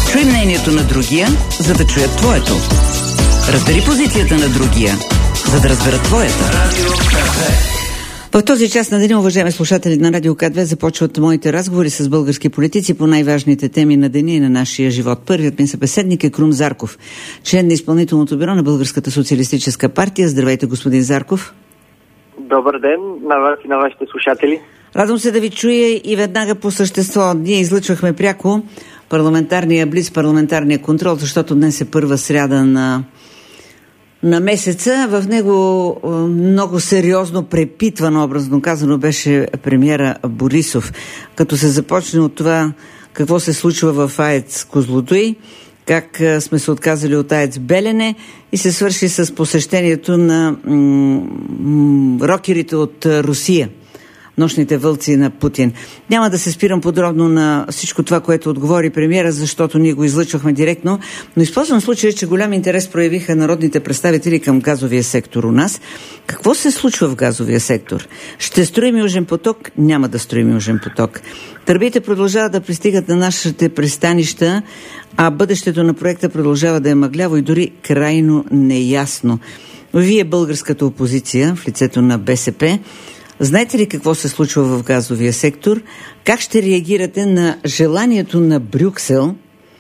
Чуй мнението на другия, за да чуят твоето. Разбери позицията на другия, за да разберат твоята. В този час на деня, уважаеми слушатели на Радио К2, започват моите разговори с български политици по най-важните теми на деня и на нашия живот. Първият ми събеседник е Крум Зарков, член на изпълнителното бюро на Българската социалистическа партия. Здравейте, господин Зарков. Добър ден на вас и на вашите слушатели. Радвам се да ви чуя и веднага по същество. Ние излъчвахме пряко парламентарния блиц, парламентарния контрол, защото днес е първа сряда на месеца. В него много сериозно препитвано, образно казано, беше премиера Борисов. Като се започне от това какво се случва в АЕЦ Козлодуй, как сме се отказали от АЕЦ Белене и се свърши с посещението на рокерите от Русия, нощните вълци на Путин. Няма да се спирам подробно на всичко това, което отговори премиера, защото ние го излъчвахме директно, но използвам случая, че голям интерес проявиха народните представители към газовия сектор у нас. Какво се случва в газовия сектор? Ще строим Южен поток? Няма да строим Южен поток. Тръбите продължават да пристигат на нашите пристанища, а бъдещето на проекта продължава да е мъгляво и дори крайно неясно. Вие, българската опозиция, в лицето на БСП, знаете ли какво се случва в газовия сектор? Как ще реагирате на желанието на Брюксел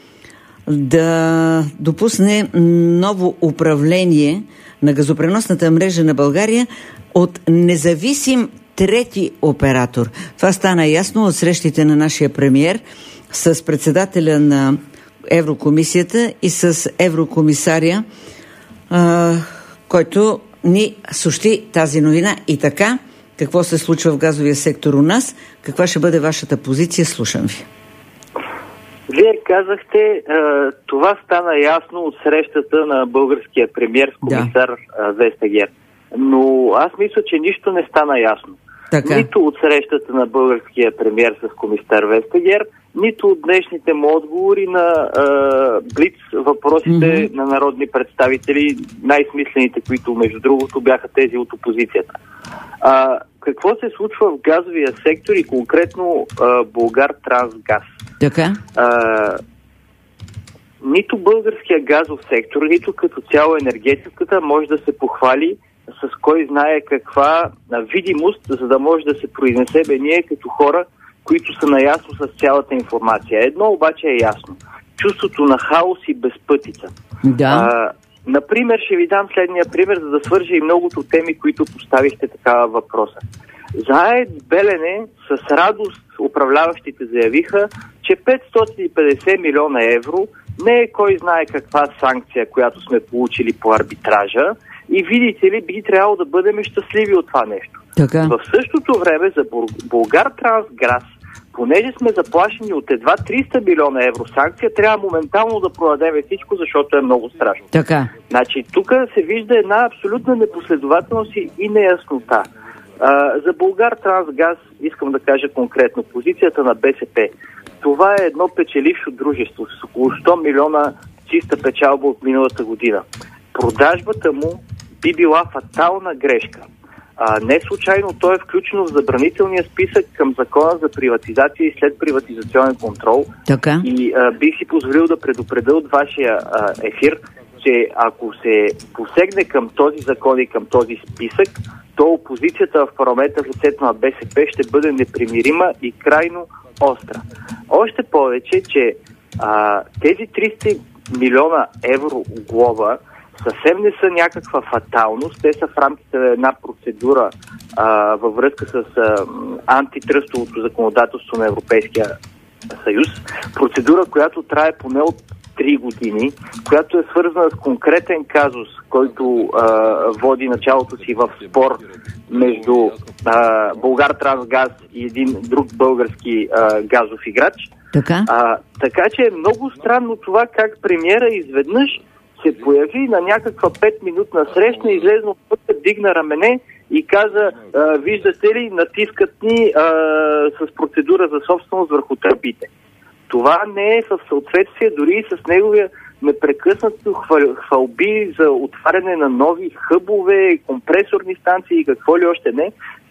да допусне ново управление на газопреносната мрежа на България от независим трети оператор? Това стана ясно от срещите на нашия премиер с председателя на Еврокомисията и с еврокомисаря, който ни съобщи тази новина. И така, какво се случва в газовия сектор у нас? Каква ще бъде вашата позиция? Слушам ви. Вие казахте, това стана ясно от срещата на българския премиер с комисар Вестагер. Но аз мисля, че нищо не стана ясно. Така. Нито от срещата на българския премиер с комисар Вестагер, нито от днешните му отговори на блиц въпросите на народни представители, най-смислените, които между другото бяха тези от опозицията. Какво се случва в газовия сектор и конкретно Булгартрансгаз? Така. Нито българския газов сектор, нито като цяло енергетиката може да се похвали с кой знае каква видимост, за да може да се произнесе ние като хора, които са наясно с цялата информация. Едно обаче е ясно. Чувството на хаос и безпътица. Да. Например, ще ви дам следния пример, за да свържа и многото теми, които поставихте такава въпроса. За АЕЦ Белене с радост управляващите заявиха, че 550 милиона евро не е кой знае каква санкция, която сме получили по арбитража, и видите ли, би трябвало да бъдем щастливи от това нещо. Така. В същото време за Булгартрансгаз, понеже сме заплашени от едва 300 милиона евро санкция, трябва моментално да продадем всичко, защото е много страшно. Така. Значи, тук се вижда една абсолютна непоследователност и неяснота. За Булгартрансгаз искам да кажа конкретно позицията на БСП. Това е едно печелившо дружество с около 100 милиона чиста печалба от миналата година. Продажбата му би била фатална грешка. Не случайно то е включено в забранителния списък към закона за приватизация и следприватизационен контрол. Така. И бих си позволил да предупредя от вашия ефир, че ако се посегне към този закон и към този списък, то опозицията в парламента в лицето на БСП ще бъде непримирима и крайно остра. Още повече, че тези 300 милиона евро глоба съвсем не са някаква фаталност. Те са в рамките на една процедура във връзка с антитръстовото законодателство на Европейския съюз. Процедура, която трае поне от 3 години, която е свързана с конкретен казус, който води началото си в спор между Булгартрансгаз и един друг български газов играч. Така? Така че е много странно това как премиера изведнъж се появи на някаква 5-минутна среща, излезна от пътя, дигна рамене и каза, виждате ли, натискат ни с процедура за собственост върху тръбите. Това не е в съответствие дори и с неговия непрекъснато хвалби за отваряне на нови хъбове, компресорни станции и какво ли още не.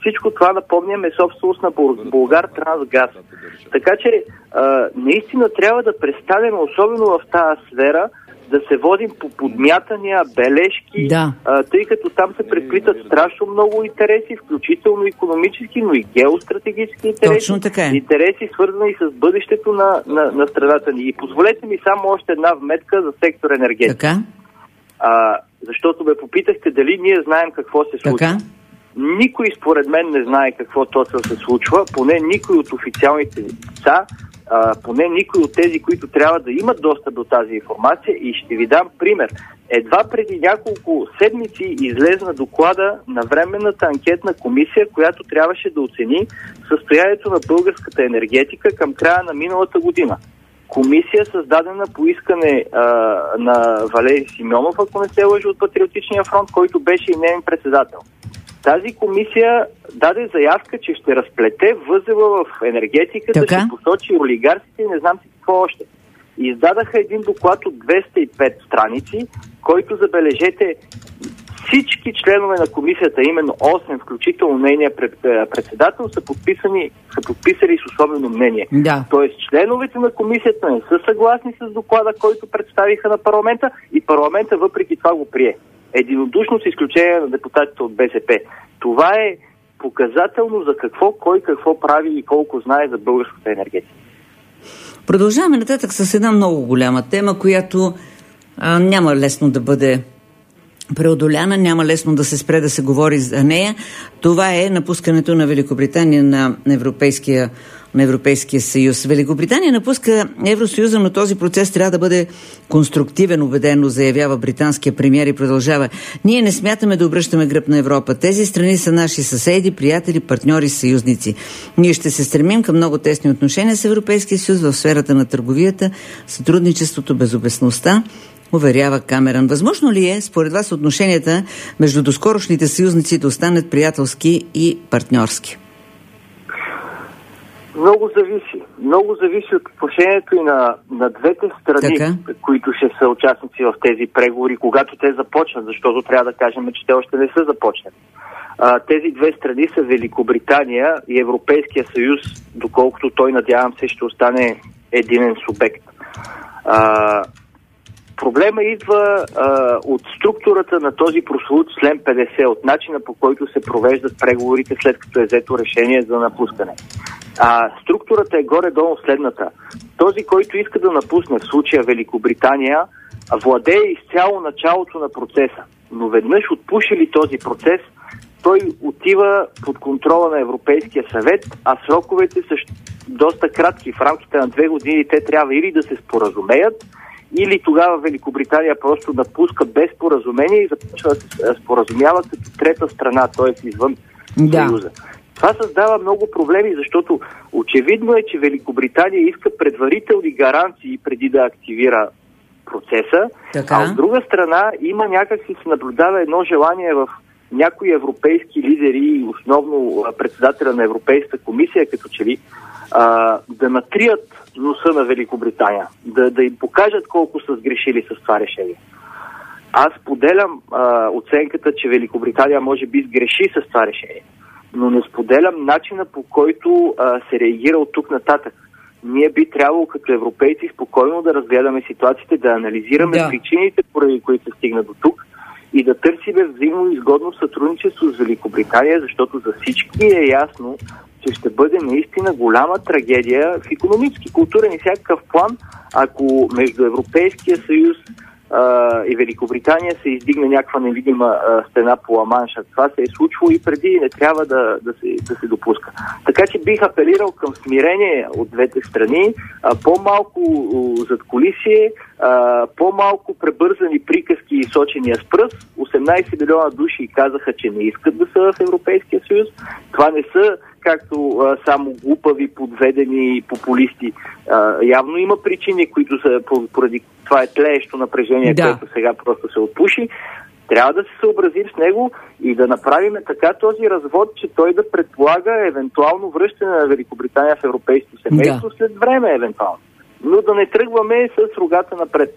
всичко това, напомням, е собственост на Булгартрансгаз. Така че наистина трябва да престанем, особено в тази сфера, да се водим по подмятания, бележки, тъй като там се преплитат страшно много интереси, включително икономически, но и геостратегически интереси. Точно така е. Интереси, свързани с бъдещето на страната ни. И позволете ми само още една вметка за сектор енергетика. Така? Защото ме попитахте дали ние знаем какво се случва. Така? Никой според мен не знае какво точно се случва, поне никой от официалните лица, поне никой от тези, които трябва да имат достъп до тази информация, и ще ви дам пример. Едва преди няколко седмици излезна доклада на Временната анкетна комисия, която трябваше да оцени състоянието на българската енергетика към края на миналата година. Комисия, създадена по искане на Валери Симеонов, ако не се лъжа, от Патриотичния фронт, който беше и неин председател. Тази комисия даде заявка, че ще разплете възела в енергетиката, ще посочи олигарсите и не знам си какво още. Издадаха един доклад от 205 страници, който, забележете, всички членове на комисията, именно 8, включително нейния председател, са подписали с особено мнение. Да. Тоест, членовете на комисията не са съгласни с доклада, който представиха на парламента, и парламента въпреки това го прие. Единодушно, с изключение на депутатите от БСП. Това е показателно за кой какво прави и колко знае за българската енергетика. Продължаваме нататък с една много голяма тема, която няма лесно да бъде преодоляна, няма лесно да се спре да се говори за нея. Това е напускането на Великобритания на Европейския съюз. Великобритания напуска Евросъюза, но този процес трябва да бъде конструктивен, убедено заявява британския премиер и продължава. Ние не смятаме да обръщаме гръб на Европа. Тези страни са наши съседи, приятели, партньори, съюзници. Ние ще се стремим към много тесни отношения с Европейския съюз в сферата на търговията, сътрудничеството, безопасността, уверява Камерън. Възможно ли е, според вас, отношенията между доскорошните съюзници да останат приятелски и партньорски? Много зависи. Много зависи от отношението и на двете страни, които ще са участници в тези преговори, когато те започнат, защото трябва да кажем, че те още не са започнали. Тези две страни са Великобритания и Европейския съюз, доколкото той, надявам се, ще остане единен субект. Проблема идва от структурата на този прословут член 50, от начина, по който се провеждат преговорите, след като е взето решение за напускане. Структурата е горе-долу следната. Този, който иска да напусне, в случая Великобритания, владее изцяло началото на процеса. Но веднъж отпушили този процес, той отива под контрола на Европейския съвет, а сроковете са доста кратки. В рамките на 2 години те трябва или да се споразумеят, или тогава Великобритания просто напуска без споразумение и започва да се споразумява като трета страна, т.е. извън Съюза. Това създава много проблеми, защото очевидно е, че Великобритания иска предварителни гаранции преди да активира процеса, а от друга страна има някакси се наблюдава едно желание в някои европейски лидери, основно председателя на Европейската комисия, като че ли, да натрият носа на Великобритания, да им покажат колко са сгрешили с това решение. Аз поделям оценката, че Великобритания може би сгреши с това решение, но не споделям начина, по който се реагира от тук нататък. Ние би трябвало като европейци спокойно да разгледаме ситуациите, да анализираме причините, поради които се стигна до тук, и да търсиме взаимно изгодно сътрудничество с Великобритания, защото за всички е ясно, че ще бъде наистина голяма трагедия в икономически, културен и всякакъв план, ако между Европейския съюз и Великобритания се издигне някаква невидима стена по Ла-Манша. Това се е случвало и преди и не трябва да се допуска. Така че бих апелирал към смирение от двете страни, по-малко задкулисие, по-малко пребързани приказки и сочения с пръст. 18 милиона души казаха, че не искат да са в Европейския съюз. Това не са както само глупави, подведени популисти. Явно има причини, които са поради това е тлеещо напрежение, което сега просто се отпуши. Трябва да се съобразим с него и да направим така този развод, че той да предполага евентуално връщане на Великобритания в европейското семейство след време, евентуално. Но да не тръгваме с рогата напред.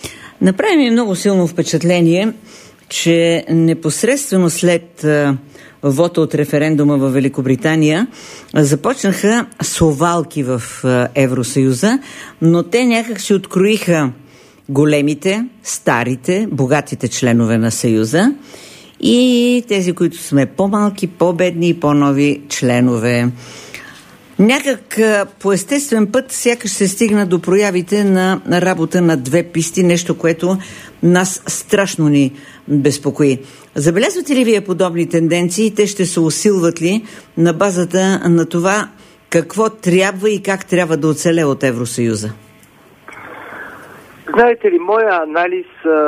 Направи ми много силно впечатление, че непосредствено след вота от референдума в Великобритания, започнаха совалки в Евросъюза, но те някак си откроиха големите, старите, богатите членове на Съюза и тези, които сме по-малки, по-бедни и по-нови членове. Някак по естествен път сякаш се стигна до проявите на работа на две писти, нещо, което нас страшно ни безпокои. Забелязвате ли вие подобни тенденции? Те ще се усилват ли на базата на това какво трябва и как трябва да оцеле от Евросъюза? Знаете ли, моя анализ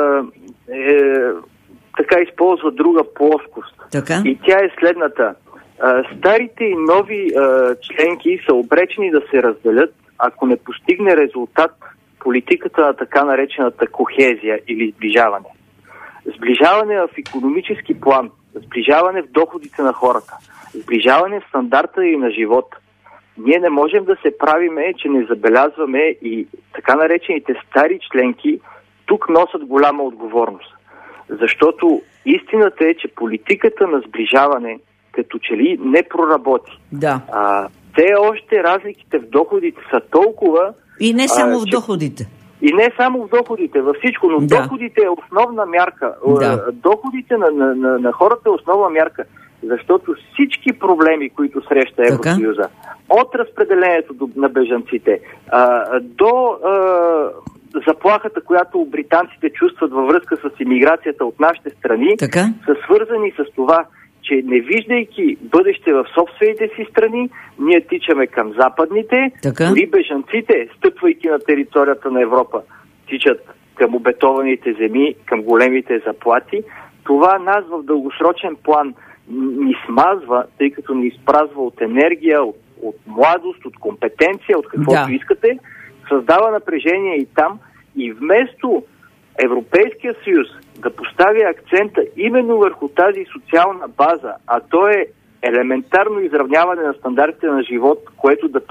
така използва друга плоскост. Така? И тя е следната. Старите и нови членки са обречени да се разделят, ако не постигне резултат политиката на така наречената кохезия или сближаване. Сближаване в икономически план, сближаване в доходите на хората, сближаване в стандарта и на живот. Ние не можем да се правиме, че не забелязваме и така наречените стари членки тук носят голяма отговорност. Защото истината е, че политиката на сближаване като че ли не проработи. Да. Те още разликите в доходите са толкова... И не само в доходите. И не само в доходите, във всичко, но доходите е основна мярка. Да. Доходите на хората е основна мярка, защото всички проблеми, които среща Евросъюза, от разпределението на бежанците до заплахата, която британците чувстват във връзка с имиграцията от нашите страни, са свързани с това, че не виждайки бъдеще в собствените си страни, ние тичаме към западните, дори бежанците, стъпвайки на територията на Европа, тичат към обетованите земи, към големите заплати. Това нас в дългосрочен план ни смазва, тъй като ни изпразва от енергия, от младост, от компетенция, от каквото искате, създава напрежение и там. И вместо Европейския съюз да постави акцента именно върху тази социална база, а то е елементарно изравняване на стандартите на живот, което да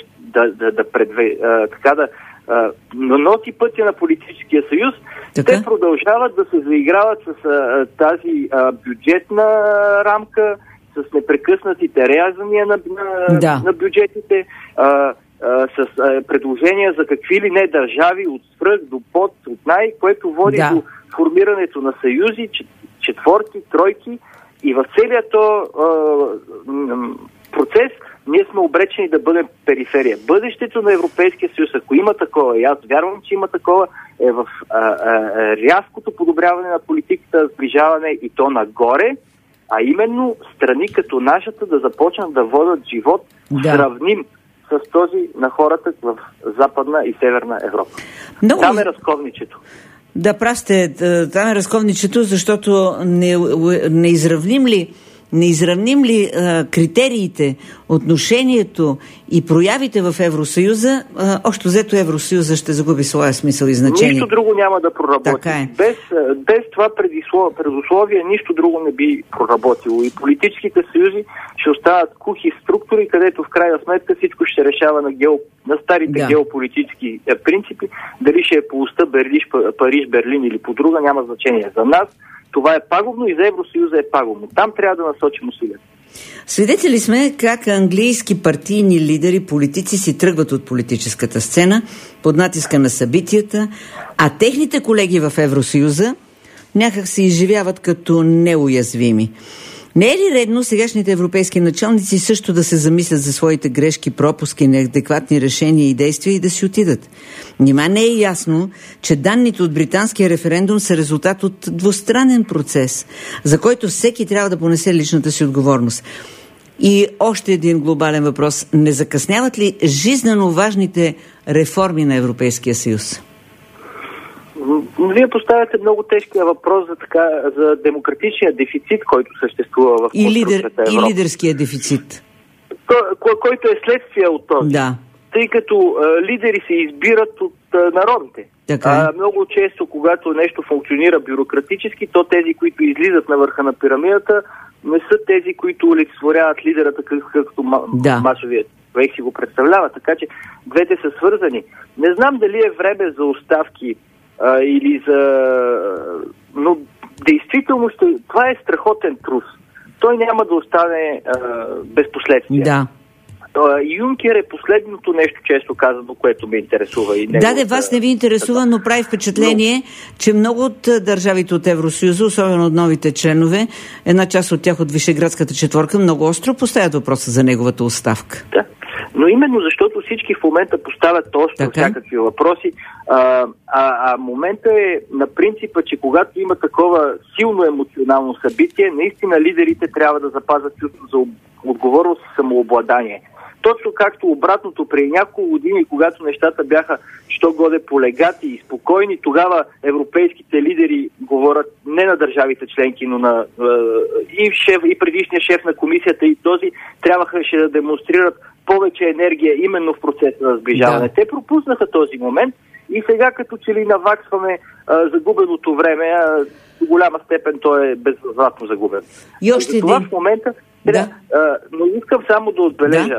носи пътя на политическия съюз, те продължават да се заиграват с тази бюджетна рамка, с непрекъснатите рязания на бюджетите, с предложения за какви ли не държави, от свръх до под, от най, което води до формирането на съюзи, четворки, тройки, и в целият процес ние сме обречени да бъдем периферия. Бъдещето на Европейския съюз, ако има такова, и аз вярвам, че има такова, е в рязкото подобряване на политиката за сближаване и то нагоре, а именно страни като нашата да започнат да водят живот сравним с този на хората в Западна и Северна Европа. Там е разковничето. Да, прав сте, там е разковничето, защото не изравним ли критериите, отношението и проявите в Евросъюза, общо взето Евросъюза ще загуби своя смисъл и значение. Нищо друго няма да проработи. Така е. Без това предусловие нищо друго не би проработило. И политическите съюзи ще остават кухи структури, където в крайна сметка всичко ще решава на старите геополитически принципи. Дали ще е по уста Париж, Берлин или по друга, няма значение. За нас това е пагубно и за Евросъюза е пагубно. Там трябва да насочим усилията. Свидетели сме как английски партийни лидери, политици си тръгват от политическата сцена под натиска на събитията, а техните колеги в Евросъюза някак се изживяват като неуязвими. Не е ли редно сегашните европейски началници също да се замислят за своите грешки, пропуски, неадекватни решения и действия и да си отидат? Нима не е ясно, че данните от британския референдум са резултат от двустранен процес, за който всеки трябва да понесе личната си отговорност. И още един глобален въпрос. Не закъсняват ли жизнено важните реформи на Европейския съюз? Вие поставяте много тежкия въпрос за демократичния дефицит, който съществува в конструкцията Европа. И лидерския дефицит. Който е следствие от този. Да. Тъй като лидери се избират от народите. Много често, когато нещо функционира бюрократически, то тези, които излизат на върха на пирамидата, не са тези, които олицетворяват лидера, както масовият човек си го представлява. Така че двете са свързани. Не знам дали е време за оставки или за... Но действително това е страхотен трус. той няма да остане без последствия. Да. Юнкер е последното нещо, често казано, което ме интересува. И вас не ви интересува, но прави впечатление, че много от държавите от Евросъюза, особено от новите членове, една част от тях от Вишеградската четворка, много остро поставят въпроса за неговата оставка. Да. Но именно защото всички в момента поставят остро всякакви въпроси, момента е на принципа, че когато има такова силно емоционално събитие, наистина лидерите трябва да запазят чувство за отговорност и самообладание. Точно както обратното, преди няколко години, когато нещата бяха що годе полегати и спокойни, тогава европейските лидери говорят не на държавите членки, но на и предишния шеф на комисията, и този трябваше да демонстрират повече енергия именно в процеса на сближаване. Да. Те пропуснаха този момент и сега като че ли наваксваме загубеното време, до голяма степен то е безвъзвратно загубен. И още това в момента но искам само да отбележа,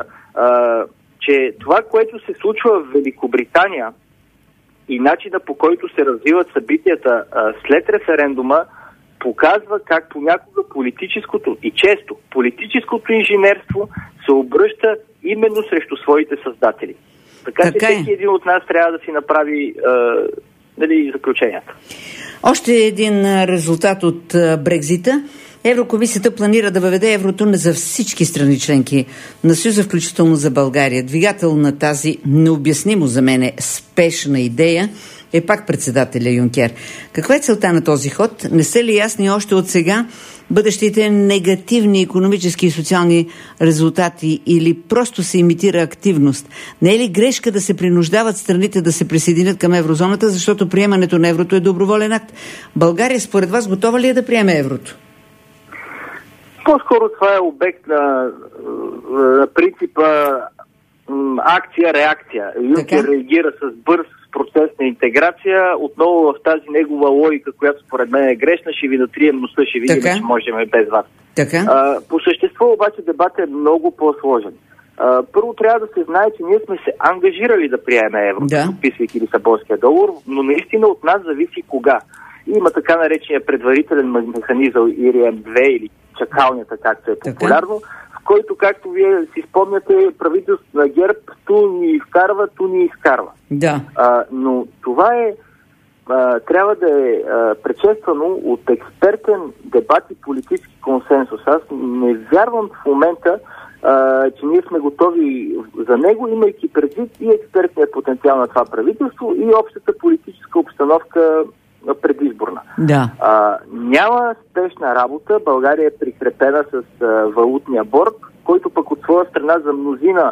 че това, което се случва в Великобритания и начина, по който се развиват събитията след референдума, показва как понякога политическото и често политическото инженерство се обръща именно срещу своите създатели. Така че всеки един от нас трябва да си направи заключенията. Още един резултат от Брекзита. Еврокомисията планира да въведе еврото за всички страни членки на Съюза, включително за България. Двигател на тази необяснимо за мен спешна идея е пак председателя Юнкер. Каква е целта на този ход? Не са ли ясни още от сега бъдещите негативни икономически и социални резултати или просто се имитира активност? Не е ли грешка да се принуждават страните да се присъединят към еврозоната, защото приемането на еврото е доброволен акт? България според вас готова ли е да приеме еврото? По-скоро това е обект на принципа акция-реакция. Юнкер реагира с бърз процес на интеграция, отново в тази негова логика, която според мен е грешна, ще ви натрием носа, ще видим, че можем без вас. По същество обаче дебатът е много по-сложен. Първо трябва да се знае, че ние сме се ангажирали да приемем еврото, подписвайки Лисабонския договор, но наистина от нас зависи кога. Има така наречения предварителен механизъм ERM2 или чакалнята, както е популярно, в който, както вие си спомняте, правителството на ГЕРБ ту ни вкарва, ту ни изкарва. Да. Но това трябва да е предшествано от експертен дебат и политически консенсус. Аз не вярвам в момента, че ние сме готови за него, имайки предвид и експертния потенциал на това правителство и общата политическа обстановка предизборна. Да. Няма спешна работа. България е прикрепена с валутния борд, който пък от своя страна за мнозина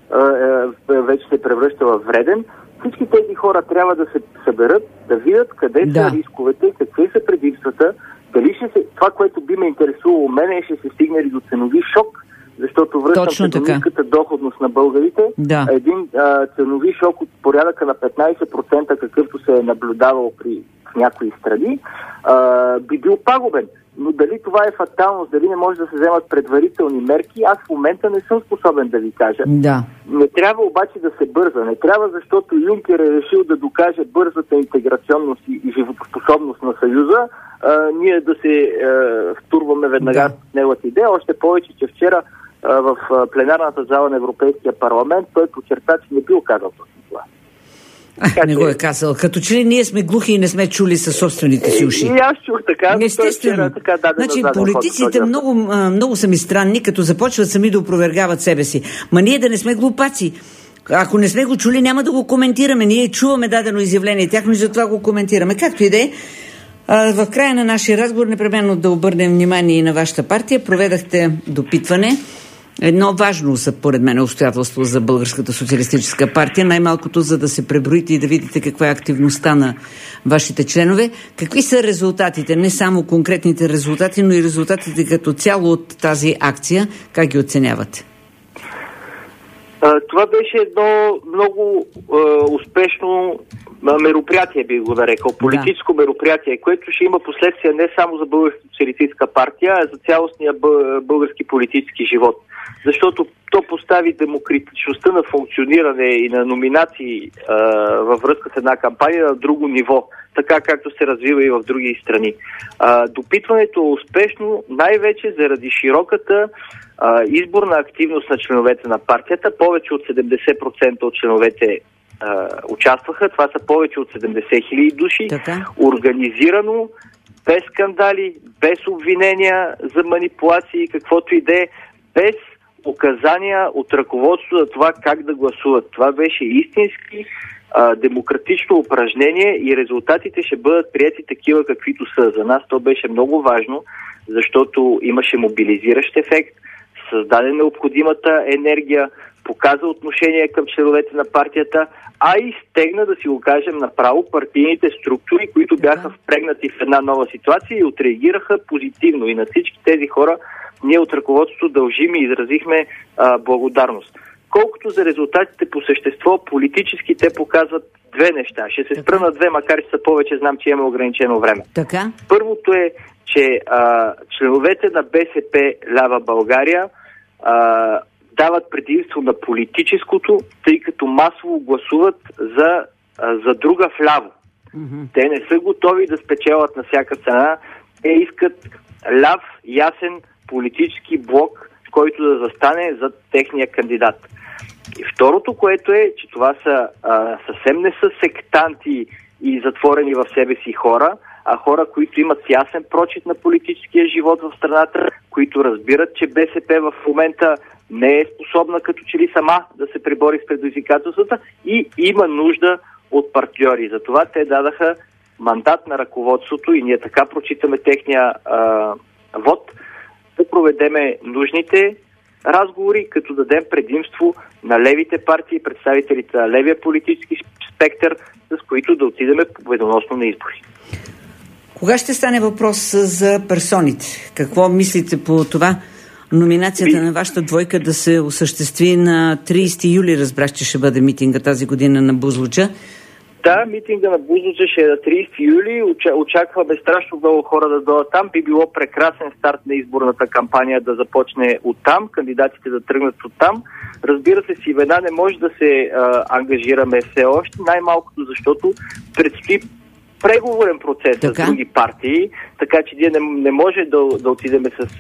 вече се превръща в вреден. Всички тези хора трябва да се съберат, да видят къде са рисковете, какви са предимствата, дали това, което би ме интересувало мене, ще се стигне ли до ценови шок, защото връщам се до ниската доходност на българите. Да. Един ценови шок от порядъка на 15%, какъвто се е наблюдавал в някои страни, би бил пагубен. Но дали това е фаталност, дали не може да се вземат предварителни мерки, аз в момента не съм способен да ви кажа. Да. Не трябва обаче да се бърза. Не трябва, защото Юнкер е решил да докаже бързата интеграционност и животоспособност на Съюза, ние да се втурваме веднага с неговата идея. Още повече, че вчера в пленарната зала на Европейския парламент той подчерта, че не бил казал точно това. Не го е казал. Като че ли ние сме глухи и не сме чули със собствените си уши. И аз чух така, естествено. Значи, политиците много са ми странни, като започват сами да опровергават себе си. Ма ние да не сме глупаци. Ако не сме го чули, няма да го коментираме. Ние чуваме дадено изявление тяхно и затова го коментираме. Както и да е, в края на нашия разговор непременно да обърнем внимание и на вашата партия. Проведахте допитване. Едно важно, според мен, обстоятелство за Българската социалистическа партия, най-малкото за да се преброите и да видите каква е активността на вашите членове. Какви са резултатите? Не само конкретните резултати, но и резултатите като цяло от тази акция. Как ги оценявате? Това беше едно много успешно мероприятие, би го нарекал, политическо мероприятие, което ще има последствия не само за Българската социалистическа партия, а за цялостния български политически живот. Защото то постави демократичността на функциониране и на номинации във връзка с една кампания на друго ниво, така както се развива и в други страни. Допитването е успешно най-вече заради широката изборна активност на членовете на партията. Повече от 70% от членовете участваха. Това са повече от 70 000 души. Така. Организирано, без скандали, без обвинения за манипулации, каквото и да е, без указания от ръководството за това как да гласуват. Това беше истински демократично упражнение и резултатите ще бъдат приети такива каквито са. За нас то беше много важно, защото имаше мобилизиращ ефект, създаде необходимата енергия, показа отношение към членовете на партията, а и стегна, да си го кажем направо, партийните структури, които бяха впрегнати в една нова ситуация и отреагираха позитивно. И на всички тези хора ние от ръководството дължим и изразихме благодарност. Колкото за резултатите по същество, политически те показват две неща. Ще се спра на две, макар че са повече, знам, че имаме ограничено време. Така. Първото е, че членовете на БСП Лява България дават предимство на политическото, тъй като масово гласуват за друга вляво. Те не са готови да спечелят на всяка цена. Те искат ляв, ясен политически блок, който да застане зад техния кандидат. И второто, което е, че това са съвсем не са сектанти и затворени в себе си хора, а хора, които имат ясен прочит на политическия живот в страната, които разбират, че БСП в момента не е способна като че ли сама да се пребори с предизвикателствата и има нужда от партньори. Затова те дадаха мандат на ръководството и ние така прочитаме техния вод, да проведеме нужните разговори, като дадем предимство на левите партии, представителите на левия политически спектър, с които да отидеме победоносно на избори. Кога ще стане въпрос за персоните? Какво мислите по това? Номинацията на вашата двойка да се осъществи на 30 юли, разбрах, че ще бъде митинга тази година на Бузлуджа. Да, митинга на Бузлуджа ще е на 30 юли. Очакваме страшно много хора да дойдат там. Би било прекрасен старт на изборната кампания да започне оттам, кандидатите да тръгнат оттам. Разбира се, с имена не може да се ангажираме все още, най-малкото защото предстои преговорен процес с други партии, така че ние не може да отидем с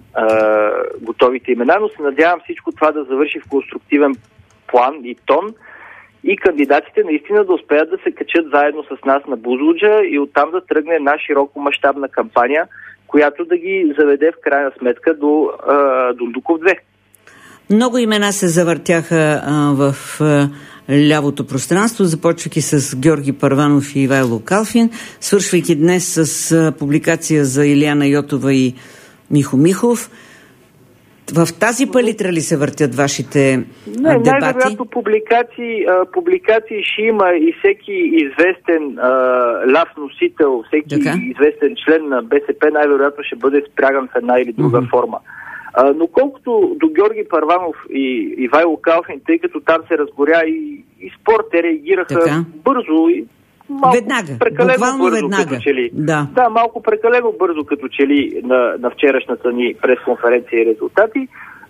готовите имена, но се надявам всичко това да завърши в конструктивен план и тон и кандидатите наистина да успеят да се качат заедно с нас на Бузлуджа и оттам да тръгне една широко мащабна кампания, която да ги заведе в крайна сметка до Дондуков 2. Много имена се завъртяха в лявото пространство, започвайки с Георги Първанов и Ивайло Калфин, свършвайки днес с публикация за Илияна Йотова и Михо Михов. В тази палитра ли се въртят вашите дебати? Най-вероятно публикации ще има и всеки известен ляв носител, всеки известен член на БСП най-вероятно ще бъде спряган в една или друга форма. Но колкото до Георги Първанов и Ивайло Калфин, тъй като там се разгоря и спор, те реагираха бързо и малко прекалено бързо, като че ли. Да, малко прекалено бързо, като че ли на вчерашната ни пресконференция и резултати.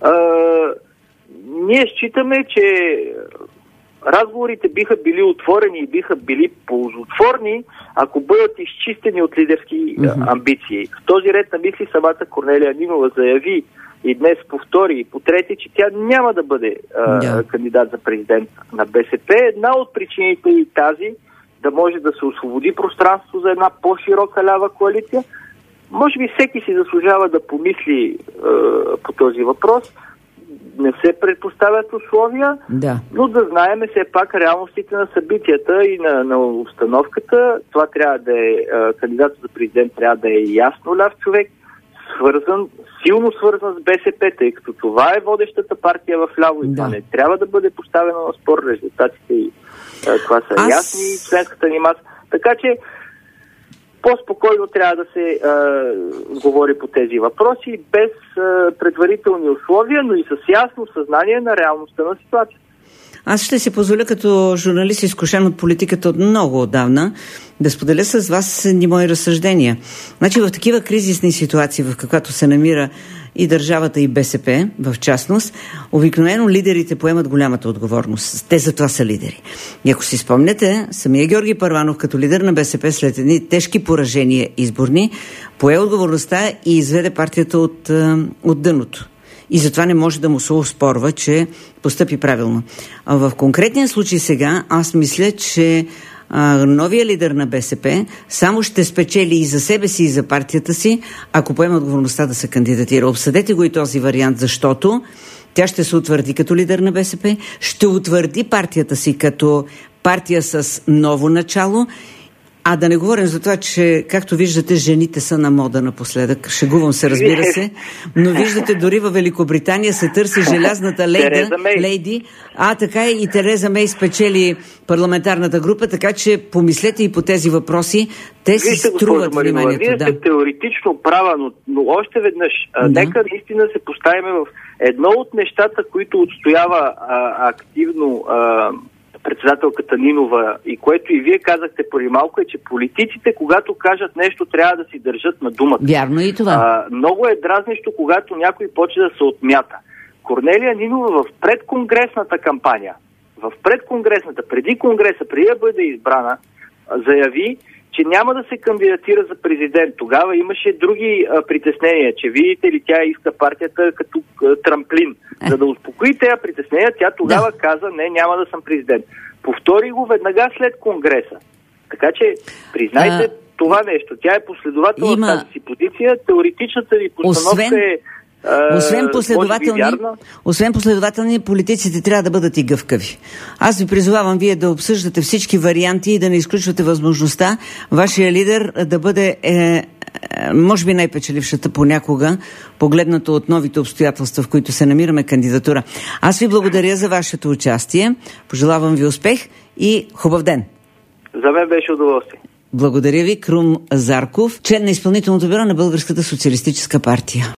Ние считаме, че разговорите биха били отворени и биха били ползотворни, ако бъдат изчистени от лидерски амбиции. В този ред на мисли самата Корнелия Нинова заяви и днес повтори и по трети, че тя няма да бъде кандидат за президент на БСП. Една от причините и тази да може да се освободи пространство за една по-широка лява коалиция. Може би всеки си заслужава да помисли по този въпрос. Не се предпоставят условия, но да знаеме все пак реалностите на събитията и на обстановката. Това трябва да е, кандидатът за президент трябва да е ясно ляв човек, силно свързан с БСП, тъй като това е водещата партия в ляво и това не трябва да бъде поставено на спор. Резултатите и това са ясни, членската ни маса. Така че по-спокойно трябва да се говори по тези въпроси, без предварителни условия, но и с ясно съзнание на реалността на ситуацията. Аз ще си позволя като журналист, изкушен от политиката от много отдавна, да споделя с вас едни мои разсъждения. Значи в такива кризисни ситуации, в каквато се намира и държавата и БСП, в частност, обикновено лидерите поемат голямата отговорност. Те затова са лидери. И ако си спомняте, самия Георги Първанов като лидер на БСП след едни тежки поражения изборни, пое отговорността и изведе партията от дъното. И затова не може да му се оспорва, че постъпи правилно. А в конкретния случай сега, аз мисля, че новия лидер на БСП само ще спечели и за себе си, и за партията си, ако поема отговорността да се кандидатира. Обсъдете го и този вариант, защото тя ще се утвърди като лидер на БСП, ще утвърди партията си като партия с ново начало. А да не говорим за това, че, както виждате, жените са на мода напоследък. Шегувам се, разбира се. Но виждате, дори във Великобритания се търси желязната лейди. Така и Тереза Мей спечели парламентарната група, така че помислете и по тези въпроси. Те си струват вниманието. Вие сте теоретично права, но още веднъж, нека наистина се поставим в едно от нещата, които отстоява активно председателката Нинова и което и вие казахте преди малко, е, че политиците, когато кажат нещо, трябва да си държат на думата. Вярно и това. Много е дразнещо, когато някой почне да се отмята. Корнелия Нинова в предконгресната кампания, преди конгреса, преди да бъде избрана, заяви, че няма да се кандидатира за президент. Тогава имаше други притеснения, че видите ли, тя иска партията като трамплин. За да успокои тези притеснения, тя тогава каза, не, няма да съм президент. Повтори го веднага след конгреса. Така че, признайте това нещо. Тя е последователна в тази си позиция. Теоретичната ви постановка е Освен последователни, политиците трябва да бъдат и гъвкави. Аз ви призовавам вие да обсъждате всички варианти и да не изключвате възможността вашия лидер да бъде може би най-печелившата понякога, погледнато от новите обстоятелства, в които се намираме, кандидатура. Аз ви благодаря за вашето участие. Пожелавам ви успех и хубав ден. За мен беше удоволствие. Благодаря ви, Крум Зарков, член на изпълнителното бюро на Българската социалистическа партия.